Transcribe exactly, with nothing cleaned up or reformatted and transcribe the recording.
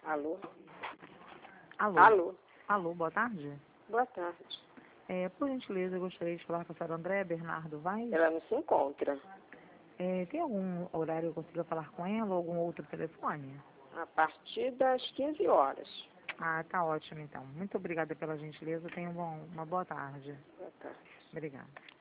Alô? Alô? Alô? Alô, boa tarde. Boa tarde. É, por gentileza, eu gostaria de falar com a senhora André Bernardo Vaz. Ela não se encontra. É, tem algum horário que eu consiga falar com ela ou algum outro telefone? A partir das quinze horas. Ah, tá ótimo então. Muito obrigada pela gentileza. Tenha um bom- uma boa tarde. Boa tarde. Obrigada.